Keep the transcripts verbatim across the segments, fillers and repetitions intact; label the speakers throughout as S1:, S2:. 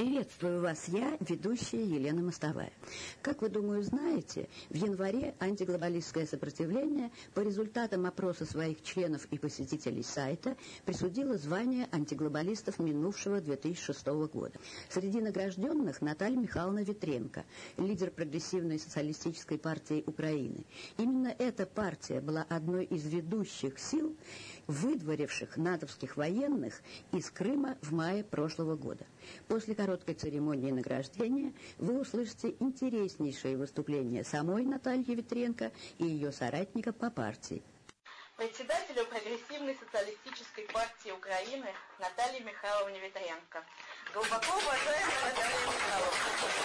S1: Приветствую вас, я, ведущая Елена Мостовая. Как вы, думаю, знаете, в январе антиглобалистское сопротивление по результатам опроса своих членов и посетителей сайта присудило звание антиглобалистов минувшего две тысячи шестого года. Среди награжденных Наталья Михайловна Ветренко, лидер прогрессивной социалистической партии Украины. Именно эта партия была одной из ведущих сил, выдворивших натовских военных из Крыма в мае прошлого года. После короткой церемонии награждения вы услышите интереснейшее выступление самой Натальи Ветренко и ее соратника по партии.
S2: Председателю прогрессивной социалистической партии Украины Наталье Михайловне Ветренко. Глубоко уважаемая Наталья Михайловна,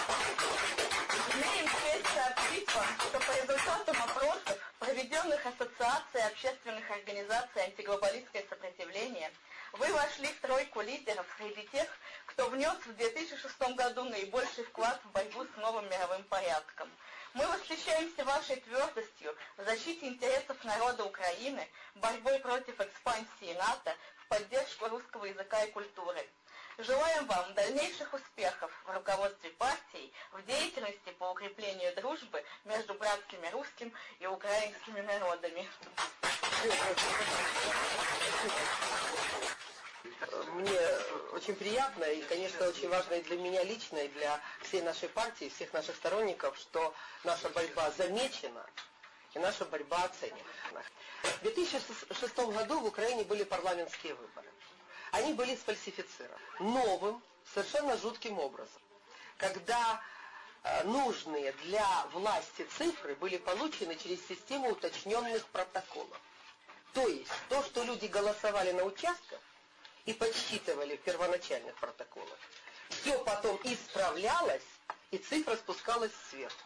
S2: имеем честь сообщить вам, что по результатам опросов, проведенных Ассоциацией общественных организаций антиглобалистское сопротивление, вы вошли в тройку лидеров среди тех, кто внес в две тысячи шестом году наибольший вклад в борьбу с новым мировым порядком. Мы восхищаемся вашей твердостью в защите интересов народа Украины, борьбой против экспансии НАТО, в поддержку русского языка и культуры. Желаем вам дальнейших успехов в руководстве партией, в деятельности по укреплению дружбы между братскими русским и украинскими народами.
S3: Мне очень приятно и, конечно, очень важно и для меня лично, и для всей нашей партии, всех наших сторонников, что наша борьба замечена и наша борьба оценена. В две тысячи шестом году в Украине были парламентские выборы. Они были сфальсифицированы новым, совершенно жутким образом, когда э, нужные для власти цифры были получены через систему уточненных протоколов. То есть то, что люди голосовали на участках и подсчитывали в первоначальных протоколах, все потом исправлялось, и цифра спускалась сверху.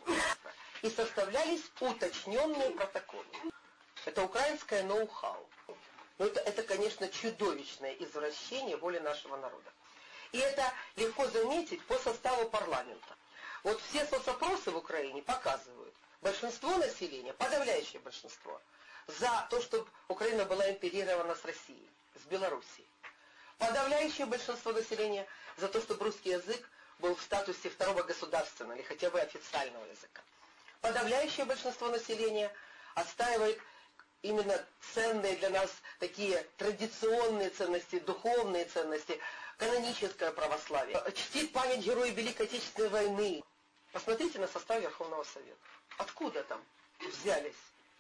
S3: И составлялись уточненные протоколы. Это украинское ноу-хау. Но это, это, конечно, чудовищное извращение воли нашего народа. И это легко заметить по составу парламента. Вот все соцопросы в Украине показывают, большинство населения, подавляющее большинство, за то, чтобы Украина была интегрирована с Россией, с Белоруссией. Подавляющее большинство населения за то, чтобы русский язык был в статусе второго государственного или хотя бы официального языка. Подавляющее большинство населения отстаивает именно ценные для нас такие традиционные ценности, духовные ценности, каноническое православие. Чтит память героев Великой Отечественной войны. Посмотрите на состав Верховного Совета. Откуда там взялись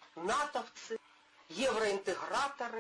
S3: натовцы, евроинтеграторы,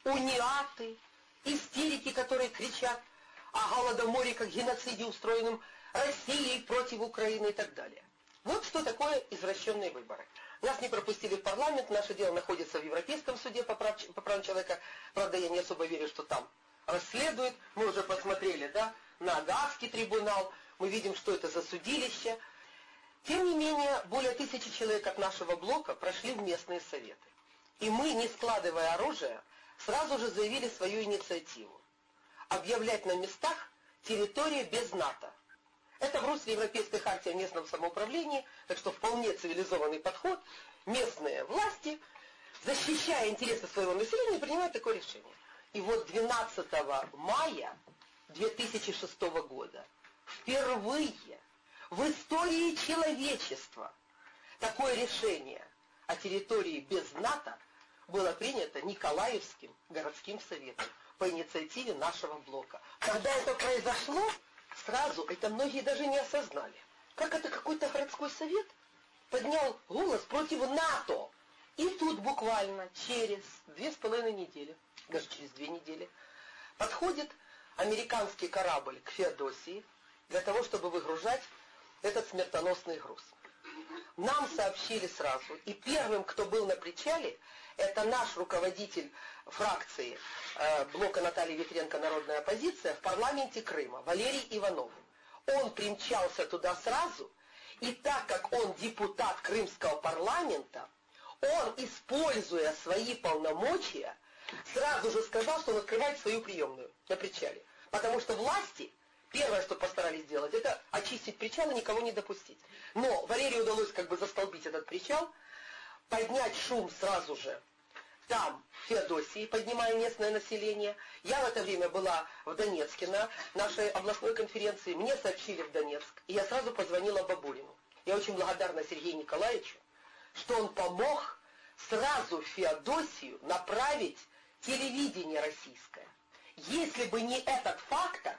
S3: униаты, истерики, которые кричат о голодоморе как геноциде, устроенном Россией против Украины и так далее. Вот что такое извращенные выборы. Нас не пропустили в парламент, наше дело находится в Европейском суде по, прав, по правам человека. Правда, я не особо верю, что там расследуют. Мы уже посмотрели, да, на Гаагский трибунал, мы видим, что это за судилище. Тем не менее, более тысячи человек от нашего блока прошли в местные советы. И мы, не складывая оружие, сразу же заявили свою инициативу. Объявлять на местах территорию без НАТО. Это в русле Европейской хартии о местном самоуправлении, так что вполне цивилизованный подход. Местные власти, защищая интересы своего населения, принимают такое решение. И вот двенадцатого мая две тысячи шестого года впервые в истории человечества такое решение о территории без НАТО было принято Николаевским городским советом по инициативе нашего блока. Когда это произошло, сразу это многие даже не осознали. Как это какой-то городской совет поднял голос против НАТО. И тут буквально через две с половиной недели, даже через две недели, подходит американский корабль к Феодосии для того, чтобы выгружать этот смертоносный груз. Нам сообщили сразу, и первым, кто был на причале, это наш руководитель фракции э, блока Натальи Ветренко «Народная оппозиция» в парламенте Крыма, Валерий Иванов. Он примчался туда сразу, и так как он депутат крымского парламента, он, используя свои полномочия, сразу же сказал, что он открывает свою приемную на причале. Потому что власти, первое, что постарались сделать, это очистить причал и никого не допустить. Но Валерию удалось как бы застолбить этот причал, поднять шум сразу же там, в Феодосии, поднимая местное население. Я в это время была в Донецке на нашей областной конференции. Мне сообщили в Донецк, и я сразу позвонила Бабурину. Я очень благодарна Сергею Николаевичу, что он помог сразу в Феодосию направить телевидение российское. Если бы не этот фактор,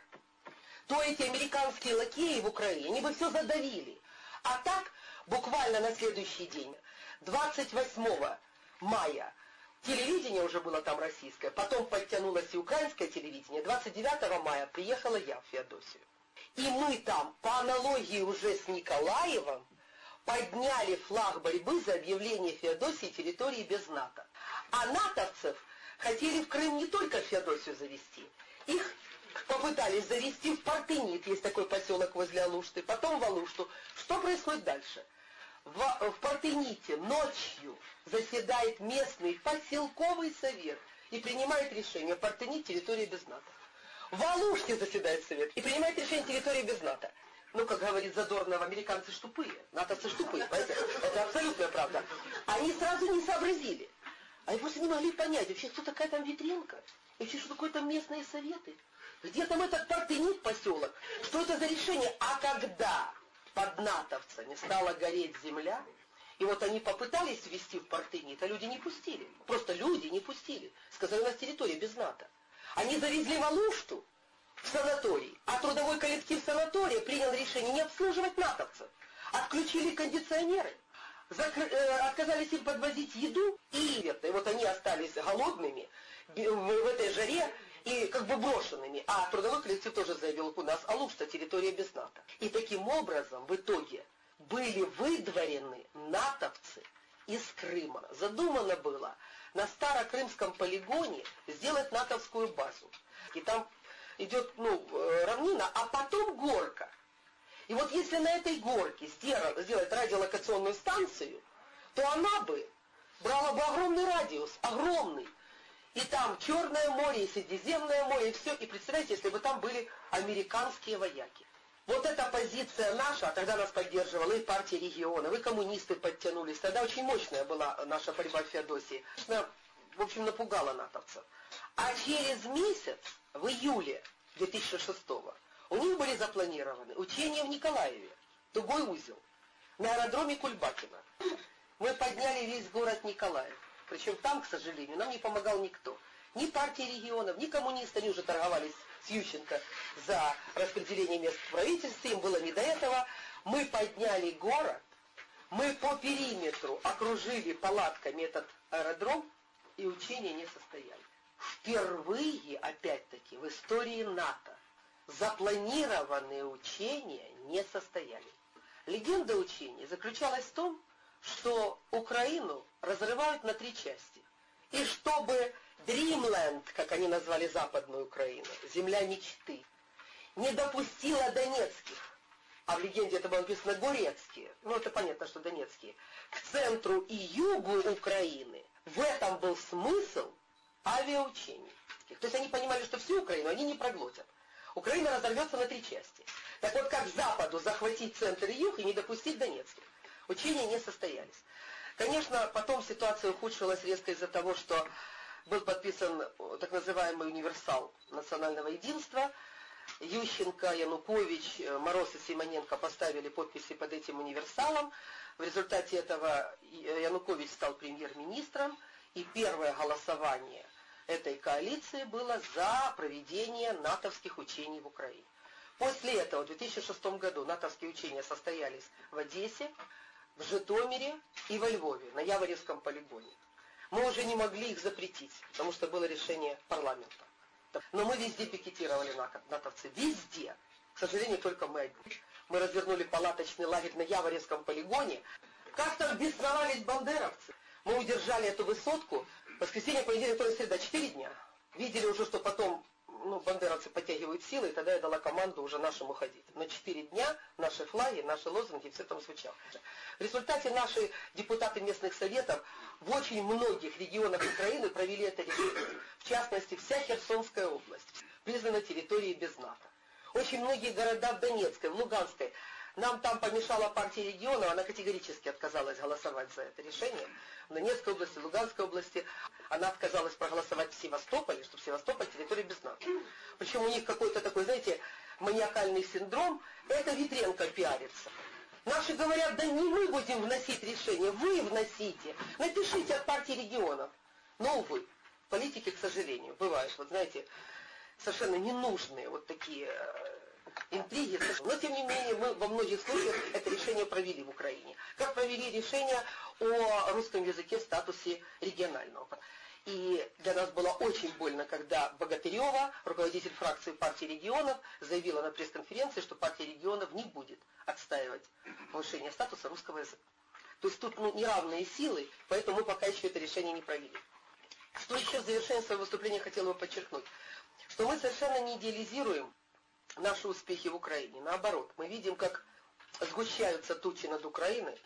S3: то эти американские лакеи в Украине, они бы все задавили. А так, буквально на следующий день, двадцать восьмого мая, телевидение уже было там российское, потом подтянулось и украинское телевидение, двадцать девятого мая приехала я в Феодосию. И мы там, по аналогии уже с Николаевым, подняли флаг борьбы за объявление Феодосии территории без НАТО. А натовцев хотели в Крым не только в Феодосию завести, их попытались завести в Партенит, есть такой поселок возле Алушты, потом в Алушту. Что происходит дальше? В, в Партените ночью заседает местный поселковый совет и принимает решение: Партенит — территория без НАТО. В Алуште заседает совет и принимает решение: территория без НАТО. Ну, как говорит Задорнов, американцы ж тупые, натовцы ж тупые, понимаете? Это абсолютная правда. Они сразу не сообразили. Они просто не могли понять, вообще, кто такая там Ветренко, вообще, что такое там местные советы. Где там этот Партенит поселок? Что это за решение? А когда под натовцами стала гореть земля, и вот они попытались ввести в Партенит, а люди не пустили. Просто люди не пустили. Сказали: у нас территория без НАТО. Они завезли в Алушту, в санаторий, а трудовой коллектив санатория принял решение не обслуживать натовцев. Отключили кондиционеры, закры... э, отказались им подвозить еду, и, и вот они остались голодными в, в этой жаре, и как бы брошенными. А трудовой коллектив тоже заявил: у нас Алушта — территория без НАТО. И таким образом в итоге были выдворены натовцы из Крыма. Задумано было на Старокрымском полигоне сделать натовскую базу. И там идет, ну, равнина, а потом горка. И вот если на этой горке сделать радиолокационную станцию, то она бы брала бы огромный радиус, огромный. И там Черное море, и Средиземное море, и все. И представляете, если бы там были американские вояки. Вот эта позиция наша, а тогда нас поддерживала и партия регионов, и коммунисты подтянулись. Тогда очень мощная была наша борьба в Феодосии. В общем, напугала натовцев. А через месяц, в июле две тысячи шестого, у них были запланированы учения в Николаеве, тугой узел, на аэродроме Кульбакина. Мы подняли весь город Николаев. Причем там, к сожалению, нам не помогал никто. Ни партии регионов, ни коммунисты. Они уже торговались с Ющенко за распределение мест в правительстве. Им было не до этого. Мы подняли город. Мы по периметру окружили палатками этот аэродром. И учения не состоялись. Впервые, опять-таки, в истории НАТО запланированные учения не состоялись. Легенда учений заключалась в том, что Украину разрывают на три части. И чтобы Dreamland, как они назвали Западную Украину, земля мечты, не допустила донецких, а в легенде это было написано горецкие, ну это понятно, что донецкие, к центру и югу Украины, в этом был смысл авиаучений. То есть они понимали, что всю Украину они не проглотят. Украина разорвется на три части. Так вот, как Западу захватить центр и юг и не допустить донецких? Учения не состоялись. Конечно, потом ситуация ухудшилась резко из-за того, что был подписан так называемый универсал национального единства. Ющенко, Янукович, Мороз и Симоненко поставили подписи под этим универсалом. В результате этого Янукович стал премьер-министром, и первое голосование этой коалиции было за проведение натовских учений в Украине. После этого в две тысячи шестом году натовские учения состоялись в Одессе, в Житомире и во Львове, на Яворевском полигоне. Мы уже не могли их запретить, потому что было решение парламента. Но мы везде пикетировали натовцы, везде. К сожалению, только мы одни. Мы развернули палаточный лагерь на Яворевском полигоне. Как там бесновались бандеровцы? Мы удержали эту высотку, воскресенье, понедельник, вторник, среда, четыре дня. Видели уже, что потом ну, бандеровцы подтягивают силы, и тогда я дала команду уже нашим уходить. На четыре дня наши флаги, наши лозунги, все там звучало. В результате наши депутаты местных советов в очень многих регионах Украины провели это решение. В частности, вся Херсонская область признана территорией без НАТО. Очень многие города в Донецкой, в Луганской Нам там помешала партия регионов, она категорически отказалась голосовать за это решение. В Донецкой области, в Луганской области она отказалась проголосовать в Севастополе, чтобы Севастополь территория без НАТО. Причем у них какой-то такой, знаете, маниакальный синдром, это Ветренко пиарится. Наши говорят, да не мы будем вносить решение, вы вносите, напишите от партии регионов. Но, увы, политики, к сожалению, бывают, вот знаете, совершенно ненужные вот такие интриги. Но, тем не менее, мы во многих случаях это решение провели в Украине. Как провели решение о русском языке в статусе регионального. И для нас было очень больно, когда Богатырева, руководитель фракции партии регионов, заявила на пресс-конференции, что партия регионов не будет отстаивать повышение статуса русского языка. То есть тут ну, неравные силы, поэтому мы пока еще это решение не провели. Что еще в завершении своего выступления хотела бы подчеркнуть? Что мы совершенно не идеализируем наши успехи в Украине. Наоборот, мы видим, как сгущаются тучи над Украиной.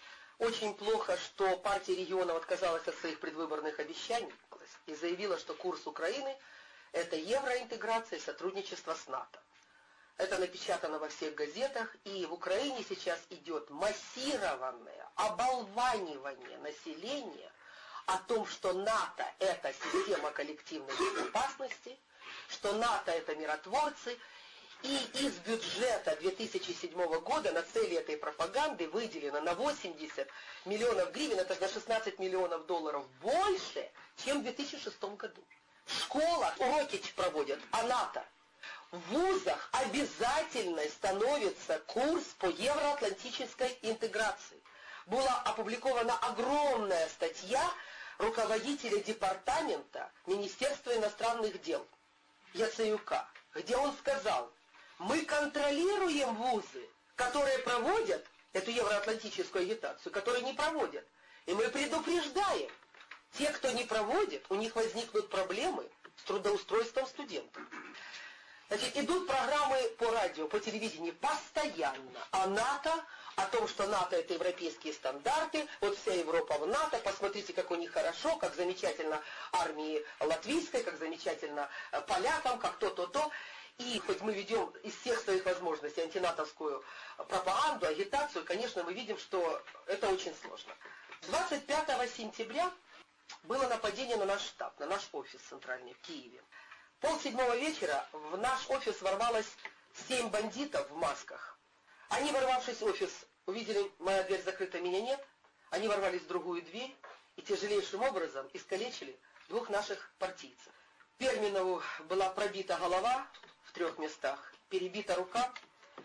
S3: Очень плохо, что партия регионов отказалась от своих предвыборных обещаний и заявила, что курс Украины – это евроинтеграция и сотрудничество с НАТО. Это напечатано во всех газетах, и в Украине сейчас идет массированное оболванивание населения о том, что НАТО – это система коллективной безопасности, что НАТО – это миротворцы. И из бюджета две тысячи седьмого года на цели этой пропаганды выделено на восемьдесят миллионов гривен, это на шестнадцать миллионов долларов больше, чем в две тысячи шестом году. В школах уроки проводят о НАТО. В вузах обязательно становится курс по евроатлантической интеграции. Была опубликована огромная статья руководителя департамента Министерства иностранных дел Яценюка, где он сказал: мы контролируем вузы, которые проводят эту евроатлантическую агитацию, которые не проводят. И мы предупреждаем, те, кто не проводит, у них возникнут проблемы с трудоустройством студентов. Значит, идут программы по радио, по телевидению постоянно о НАТО, о том, что НАТО это европейские стандарты, вот вся Европа в НАТО, посмотрите, как у них хорошо, как замечательно армии латвийской, как замечательно полякам, как то-то-то. И хоть мы ведем из всех своих возможностей антинатовскую пропаганду, агитацию, конечно, мы видим, что это очень сложно. двадцать пятого сентября было нападение на наш штаб, на наш офис центральный в Киеве. Полседьмого вечера в наш офис ворвалось семь бандитов в масках. Они, ворвавшись в офис, увидели, моя дверь закрыта, меня нет. Они ворвались в другую дверь и тяжелейшим образом искалечили двух наших партийцев. Перминову была пробита голова в трех местах, перебита рука,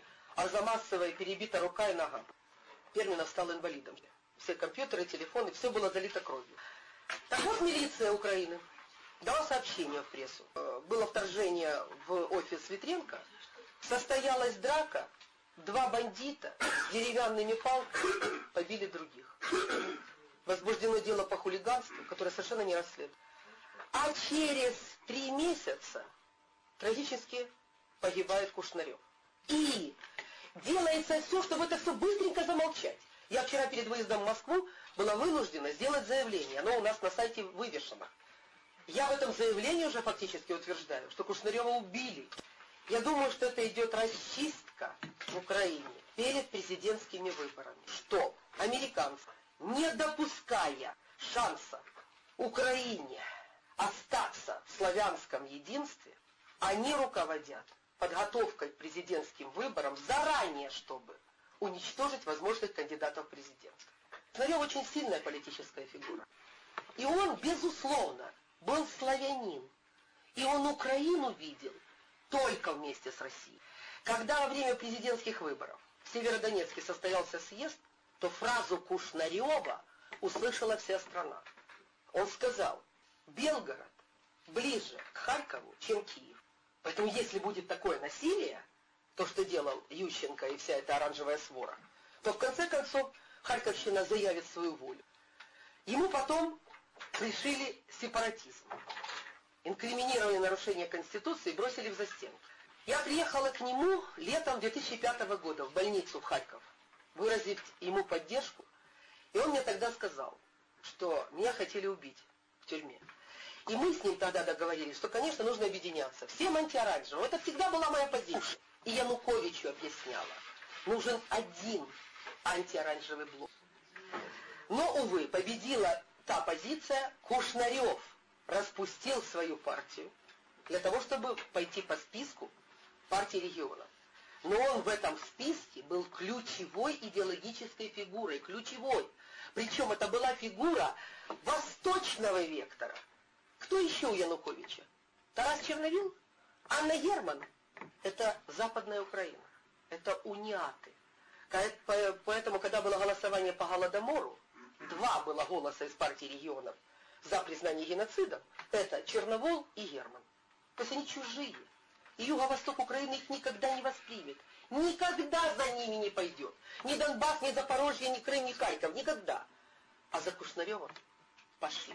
S3: а за массовой перебита рука и нога. Перминов стал инвалидом. Все компьютеры, телефоны, все было залито кровью. Так вот, милиция Украины дала сообщение в прессу. Было вторжение в офис Ветренко, состоялась драка, два бандита с деревянными палками побили других. Возбуждено дело по хулиганству, которое совершенно не расследует. А через три месяца трагически погибает Кушнарев. И делается все, чтобы это все быстренько замолчать. Я вчера перед выездом в Москву была вынуждена сделать заявление. Оно у нас на сайте вывешено. Я в этом заявлении уже фактически утверждаю, что Кушнарева убили. Я думаю, что это идет расчистка в Украине перед президентскими выборами. Что американцы, не допуская шанса Украине остаться в славянском единстве, они руководят подготовкой к президентским выборам заранее, чтобы уничтожить возможных кандидатов в президенты. Кушнарев очень сильная политическая фигура. И он, безусловно, был славянин. И он Украину видел только вместе с Россией. Когда во время президентских выборов в Северодонецке состоялся съезд, то фразу Кушнарева услышала вся страна. Он сказал: Белгород ближе к Харькову, чем Киев. Поэтому если будет такое насилие, то, что делал Ющенко и вся эта оранжевая свора, то в конце концов Харьковщина заявит свою волю. Ему потом пришили сепаратизм. Инкриминировали нарушение Конституции и бросили в застенки. Я приехала к нему летом две тысячи пятого года в больницу в Харьков, выразить ему поддержку. И он мне тогда сказал, что меня хотели убить в тюрьме. И мы с ним тогда договорились, что, конечно, нужно объединяться. Всем антиоранжевым. Это всегда была моя позиция. И Януковичу объясняла, нужен один антиоранжевый блок. Но, увы, победила та позиция, Кушнарев распустил свою партию для того, чтобы пойти по списку партии регионов. Но он в этом списке был ключевой идеологической фигурой, ключевой. Причем это была фигура восточного вектора. Кто еще у Януковича? Тарас Черновил? Анна Герман? Это Западная Украина. Это униаты. Поэтому, когда было голосование по Голодомору, два было голоса из партии регионов за признание геноцидом. Это Черновол и Герман. То есть они чужие. И юго-восток Украины их никогда не воспримет. Никогда за ними не пойдет. Ни Донбасс, ни Запорожье, ни Крым, ни Харьков. Никогда. А за Кушнарева пошли.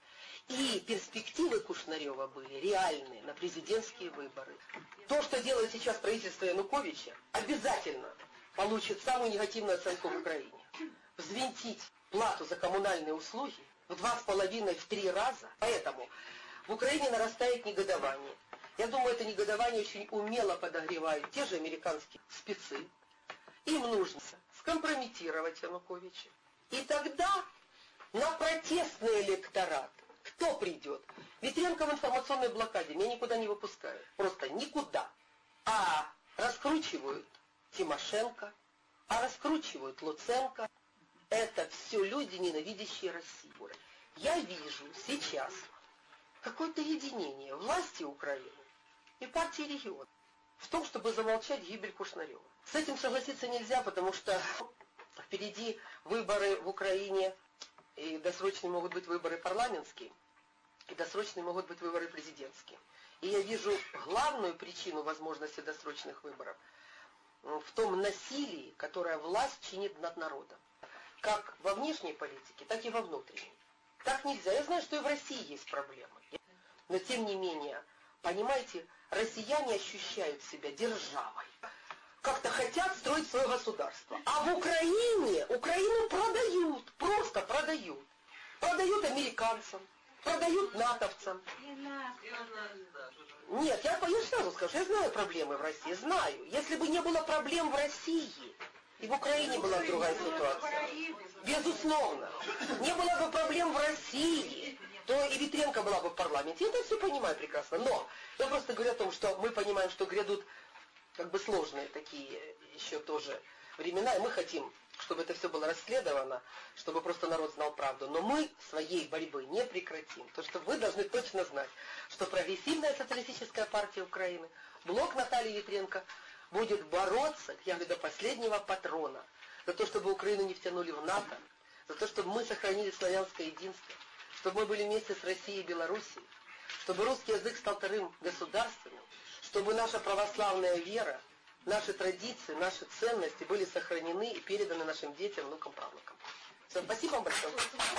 S3: И перспективы Кушнарева были реальные на президентские выборы. То, что делает сейчас правительство Януковича, обязательно получит самую негативную оценку в Украине. Взвинтить плату за коммунальные услуги в два с половиной, в три раза. Поэтому в Украине нарастает негодование. Я думаю, это негодование очень умело подогревают те же американские спецы. Им нужно скомпрометировать Януковича. И тогда на протестный электорат кто придет? Ветренко в информационной блокаде меня никуда не выпускают. Просто никуда. А раскручивают Тимошенко, а раскручивают Луценко. Это все люди, ненавидящие Россию. Я вижу сейчас какое-то единение власти Украины и партии регионов в том, чтобы замолчать гибель Кушнарева. С этим согласиться нельзя, потому что впереди выборы в Украине, и досрочные могут быть выборы парламентские, и досрочные могут быть выборы президентские. И я вижу главную причину возможности досрочных выборов в том насилии, которое власть чинит над народом. Как во внешней политике, так и во внутренней. Так нельзя. Я знаю, что и в России есть проблемы. Но тем не менее, понимаете, россияне ощущают себя державой. Как-то хотят строить свое государство. А в Украине, Украину продают, просто продают. Продают американцам, продают натовцам. Нет, я, я сразу скажу, я знаю проблемы в России, знаю. Если бы не было проблем в России, и в Украине была другая ситуация. Безусловно. Не было бы проблем в России, то и Ветренко была бы в парламенте. Я это все понимаю прекрасно. Но я просто говорю о том, что мы понимаем, что грядут как бы сложные такие еще тоже времена, и мы хотим, чтобы это все было расследовано, чтобы просто народ знал правду. Но мы своей борьбы не прекратим. То, что вы должны точно знать, что прогрессивная социалистическая партия Украины, блок Натальи Ветренко, будет бороться, я говорю, до последнего патрона, за то, чтобы Украину не втянули в НАТО, за то, чтобы мы сохранили славянское единство, чтобы мы были вместе с Россией и Белоруссией, чтобы русский язык стал вторым государственным, чтобы наша православная вера, наши традиции, наши ценности были сохранены и переданы нашим детям, внукам, правнукам. Все, спасибо вам большое.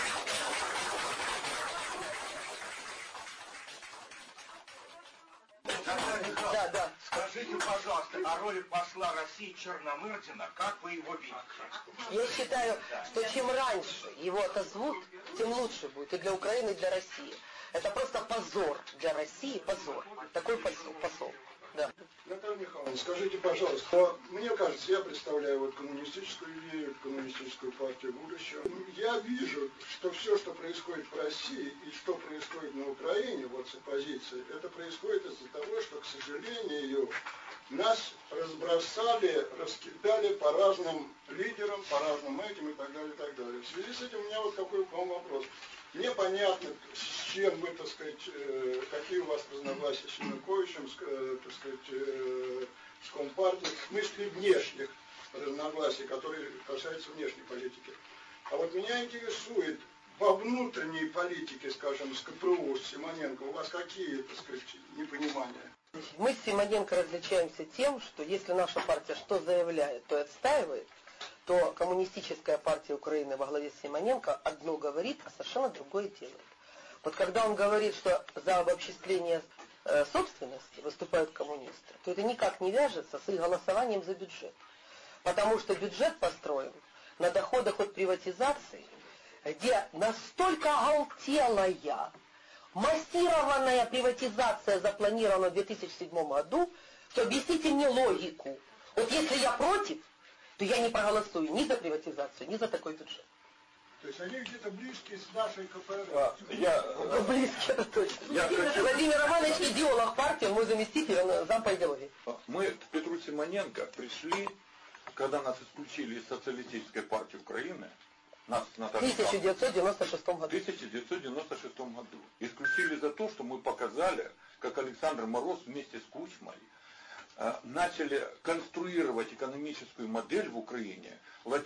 S3: Да, да.
S4: Скажите, пожалуйста, о роли посла России Черномырдина, как вы его видите?
S3: Я считаю, что чем раньше его отозвут, тем лучше будет и для Украины, и для России. Это просто позор для России, позор. Такой посол. посол. Да.
S5: Наталья Михайловна, скажите, пожалуйста, мне кажется, я представляю вот коммунистическую идею, коммунистическую партию будущего. Я вижу, что все, что происходит в России и что происходит на Украине, вот с оппозицией, это происходит из-за того, что, к сожалению, нас разбросали, раскидали по разным лидерам, по разным этим и так далее, и так далее. В связи с этим у меня вот такой к вам вопрос. Мне понятно, с чем вы, так сказать, э, какие у вас разногласия с Януковичем, с, э, так сказать, э, с Компартией, в смысле внешних разногласий, которые касаются внешней политики. А вот меня интересует, во внутренней политике, скажем, с ка пэ у, с Симоненко, у вас какие, так сказать, непонимания?
S3: Мы с Симоненко различаемся тем, что если наша партия что заявляет, то и отстаивает, то коммунистическая партия Украины во главе с Симоненко одно говорит, а совершенно другое делает. Вот когда он говорит, что за обобществление э, собственности выступают коммунисты, то это никак не вяжется с их голосованием за бюджет. Потому что бюджет построен на доходах от приватизации, где настолько оголтелая, массированная приватизация запланирована в две тысячи седьмом году, что объясните мне логику. Вот если я против, то я не проголосую ни за приватизацию, ни за такой бюджет.
S5: То есть они где-то близкие с нашей КПРФ.
S6: А, я,
S3: Ну, близкие, это точно.
S6: Я хочу...
S3: Владимир Романович идеолог партии, он мой заместитель, он зам по идеологии.
S6: Мы к Петру Симоненко пришли, когда нас исключили из Социалистической партии Украины, нас
S3: в тысяча девятьсот девяносто шестом году.
S6: В тысяча девятьсот девяносто шестом году. Исключили за то, что мы показали, как Александр Мороз вместе с Кучмой э, начали конструировать экономическую модель в Украине,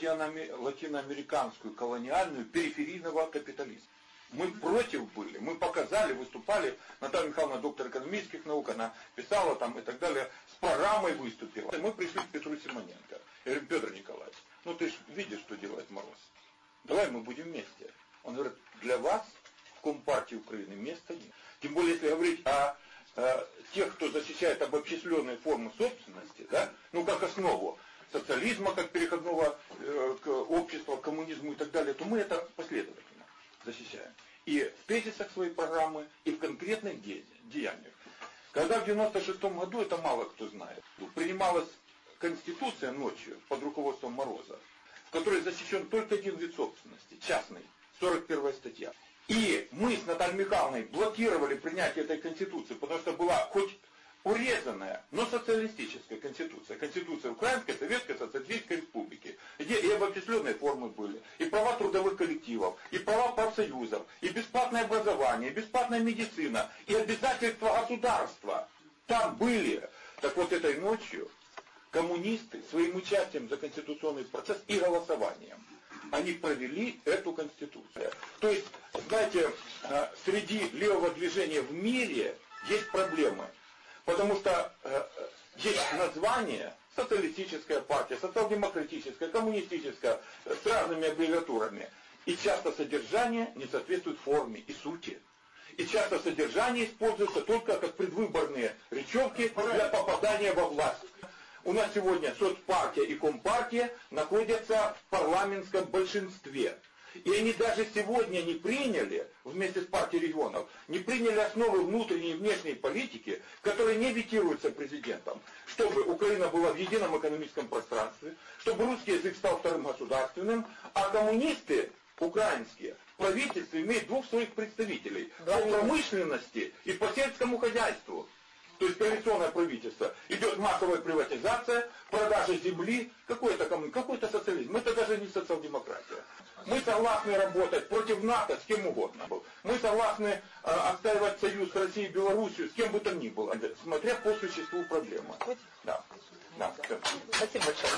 S6: латиноамериканскую, колониальную, периферийного капитализма. Мы против были, мы показали, выступали, Наталья Михайловна доктор экономических наук, она писала там и так далее, с программой выступила. И мы пришли к Петру Симоненко. Я говорю: Петр Николаевич, ну ты же видишь, что делает Мороз. Давай мы будем вместе. Он говорит: для вас в Компартии Украины места нет. Тем более, если говорить о, о тех, кто защищает обобщенные формы собственности, да, ну как основу социализма, как переходного э, к обществу, к коммунизму и так далее, то мы это последовательно защищаем. И в тезисах своей программы, и в конкретных де- деяниях. Когда в девяносто шестом году, это мало кто знает, принималась Конституция ночью под руководством Мороза, в которой защищен только один вид собственности, частный, сорок первая статья. И мы с Натальей Михайловной блокировали принятие этой Конституции, потому что была хоть урезанная, но социалистическая Конституция. Конституция Украинской Советской Социалистической Республики, где и обобщенные формы были, и права трудовых коллективов, и права профсоюзов, и бесплатное образование, и бесплатная медицина, и обязательства государства. Там были. Так вот этой ночью коммунисты своим участием за конституционный процесс и голосованием, они провели эту Конституцию. То есть, знаете, среди левого движения в мире есть проблемы. Потому что э, есть название: социалистическая партия, социал-демократическая, коммунистическая, с разными аббревиатурами. И часто содержание не соответствует форме и сути. И часто содержание используется только как предвыборные речевки для попадания во власть. У нас сегодня соцпартия и компартия находятся в парламентском большинстве. И они даже сегодня не приняли, вместе с партией регионов, не приняли основы внутренней и внешней политики, которые не ветируются президентом, чтобы Украина была в едином экономическом пространстве, чтобы русский язык стал вторым государственным, а коммунисты украинские в правительстве имеют двух своих представителей по промышленности и по сельскому хозяйству. То есть коалиционное правительство. Идет массовая приватизация, продажа земли. Какой это коммунизм? Какой-то социализм. Это даже не социал-демократия. Мы согласны работать против НАТО с кем угодно. Мы согласны э, отстаивать союз с Россией и Белоруссией с кем бы то ни было, смотря по существу проблемы. Да. Да.
S3: Спасибо большое.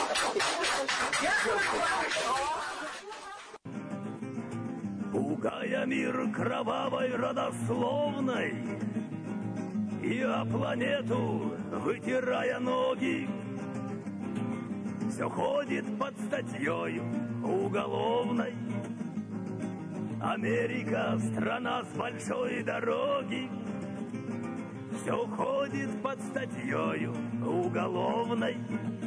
S7: Пугая мир кровавой родословной и о планету вытирая ноги, все ходит под статьей уголовной. Америка, страна с большой дороги, все ходит под статьей уголовной.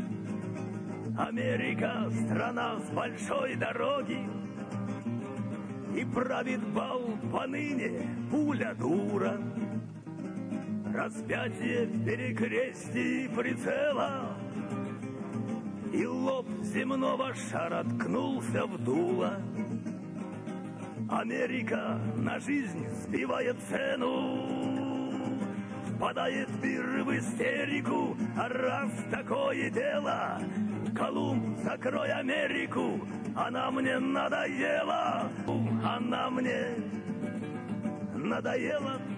S7: Америка, страна с большой дороги, и правит бал поныне пуля дура. Распятие в перекрестии прицела, и лоб земного шара ткнулся в дуло. Америка на жизнь сбивает цену, впадает мир в истерику. А раз такое дело, Колумб, закрой Америку, она мне надоела, она мне надоела